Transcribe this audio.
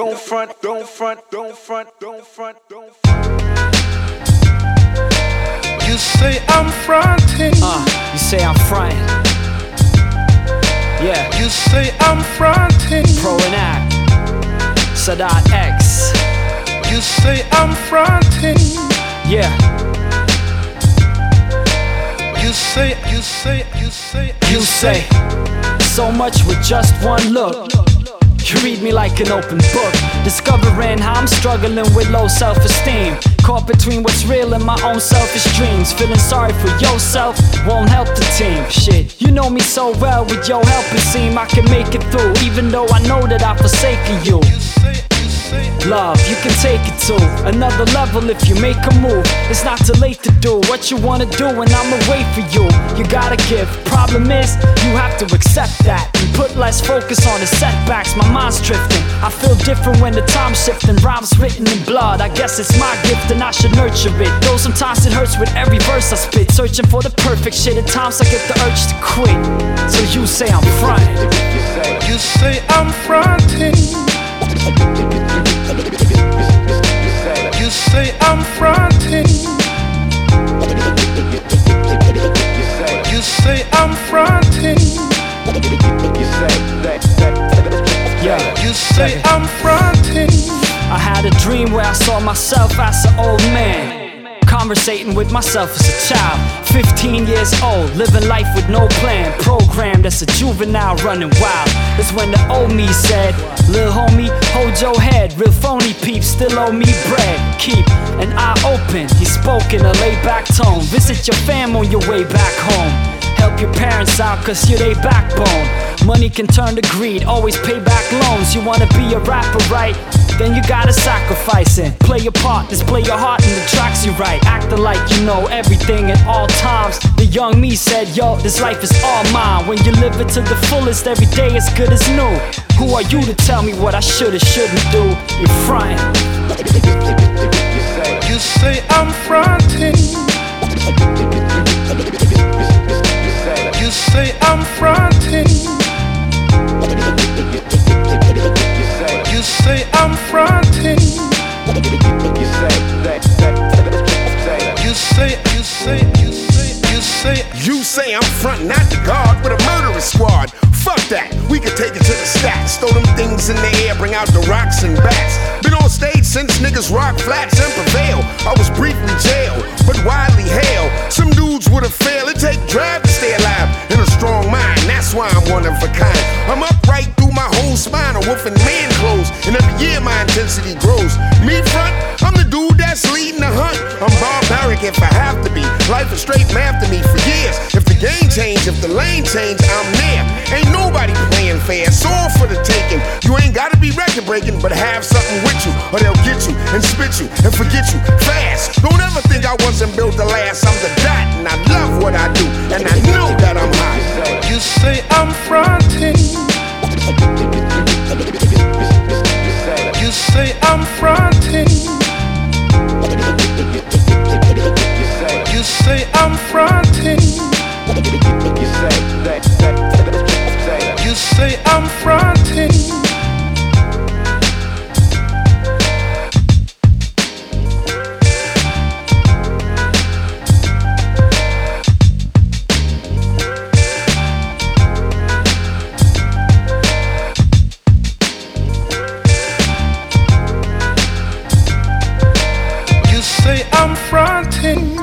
don't front, don't front, don't front, don't front, don't front. You say I'm fronting. You say I'm fronting. Yeah. You say I'm fronting. Pro and act. Sadat X. You say I'm fronting. Yeah. You say so much with just one look. You read me like an open book, discovering how I'm struggling with low self-esteem. Caught between what's real and my own selfish dreams. Feeling sorry for yourself won't help the team. Shit, you know me so well, with your help it seem I can make it through, even though I know that I've forsaken you. Love, you can take it to another level if you make a move. It's not too late to do what you wanna do, and I'ma wait for you. You gotta give. Problem is, you have to accept that and put less focus on the setbacks. My mind's drifting. I feel different when the time's shifting. Rhymes written in blood. I guess it's my gift and I should nurture it. Though sometimes it hurts with every verse I spit. Searching for the perfect shit. At times I get the urge to quit. So you say I'm fronting. You say I'm fronting. You say I'm fronting. You say I'm fronting. Yeah. You say I'm fronting. I had a dream where I saw myself as an old man, conversating with myself as a child. 15 years old, living life with no plan. Programmed as a juvenile running wild. That's when the old me said, "Lil' homie, hold your head. Real phony peeps still owe me bread. Keep an eye open." He spoke in a laid-back tone. Visit your fam on your way back home. Help your parents out cause you're their backbone. Money can turn to greed, always pay back loans. You wanna be a rapper, right? Then you gotta sacrifice it. Play your part, display your heart in the tracks you write. Acting like you know everything at all times. The young me said, yo, this life is all mine. When you live it to the fullest, every day is good as new. Who are you to tell me what I should or shouldn't do? You're fronting. You say I'm fronting. You say I'm fronting. You say I'm fronting. You say I'm frontin' out the guard with a murderous squad. Fuck that, we could take it to the stacks. Throw them things in the air, bring out the rocks and bats. Been on stage since niggas rock flats and prevail. I was briefly jailed, but widely hailed. Some dudes would've failed, it take drive to stay alive. And a strong mind, that's why I'm one of a kind. I'm upright through my whole spine, a wolf in man clothes. And every year my intensity grows. Me front, I'm the dude that's leading the hunt. I'm barbaric if I have to be. Life is straight math to me for years. If the game change, if the lane change, I'm there. Ain't nobody playing fair, it's all for the taking. You ain't gotta be record breaking, but have something with you, or they'll get you and spit you and forget you fast. Don't ever think I wasn't built to last. I'm the dot and I love what I do, and I know that I'm hot. You say I'm fronting. You say I'm fronting. You say I'm fronting. You say I'm fronting. You say I'm fronting.